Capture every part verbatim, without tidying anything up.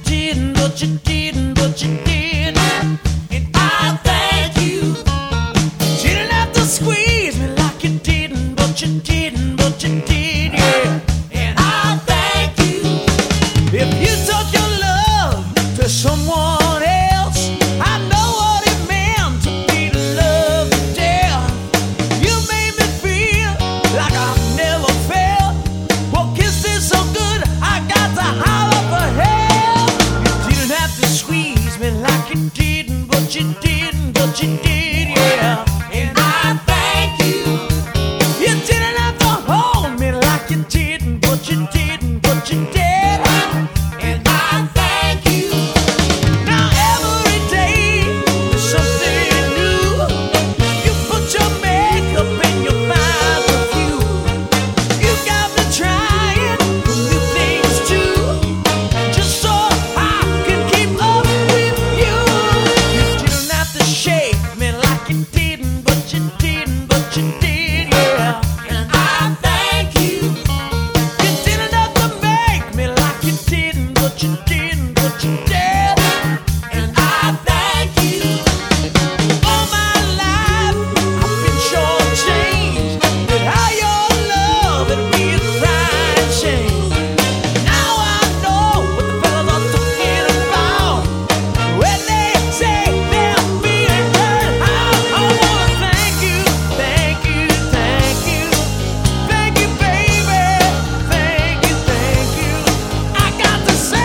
didn't, but you didn't, but you did. And I thank you. You didn't have to squeeze me like you didn't, but you didn't, but you did, yeah. And I thank you. If you took your love to someone else, I know what it meant to be loved to death. You made me feel like I've never felt. Well, kisses so good, I got to holler for help. You didn't have to squeeze me like you didn't, but you didn't, but you did, yeah. And I thank you. You didn't have to hold me like you didn't, but you didn't, but you did. And I thank you. Now every day is something new. You put your makeup and your fine perfume. You got me trying new things too, just so I can keep up with you. You didn't have to shake me like you didn't, but you didn't, but you did, yeah. And I thank you. You didn't have to make me like you didn't, but you didn't, but you did. And I thank you. All my life I've been shortchanged with how your love and me is right changed. Now I know what the fellas are talking about when they say they're being hurt. I, I wanna thank you, thank you, thank you, thank you, baby, thank you, thank you. I got to say.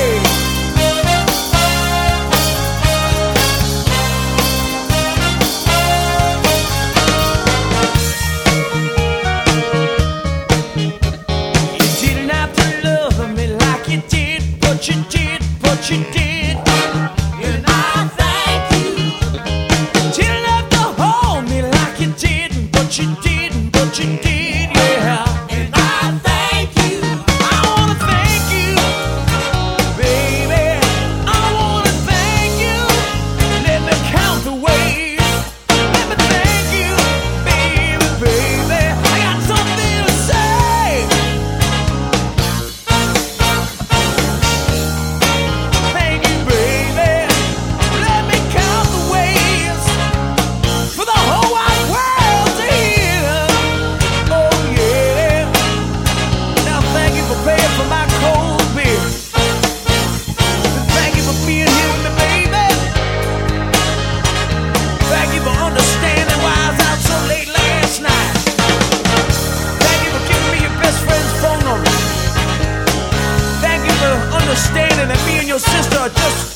You didn't have to love me like you did, but you did, but you did. And I thank you. You didn't have to hold me like you didn't, but you didn't, but you did, yeah. And I thank you. I wanna thank you, baby. I wanna thank you. Let me count the ways. Let me thank you, baby, baby. I got something to say. Thank you, baby. Let me count the ways for the whole wide world to hear. Oh yeah. Now thank you for paying for my cold beer. And thank you for being here with me, baby. Thank you for understanding why I was out so late last night. Thank you for giving me your best friend's phone number. Thank you for understanding that me and your sister are just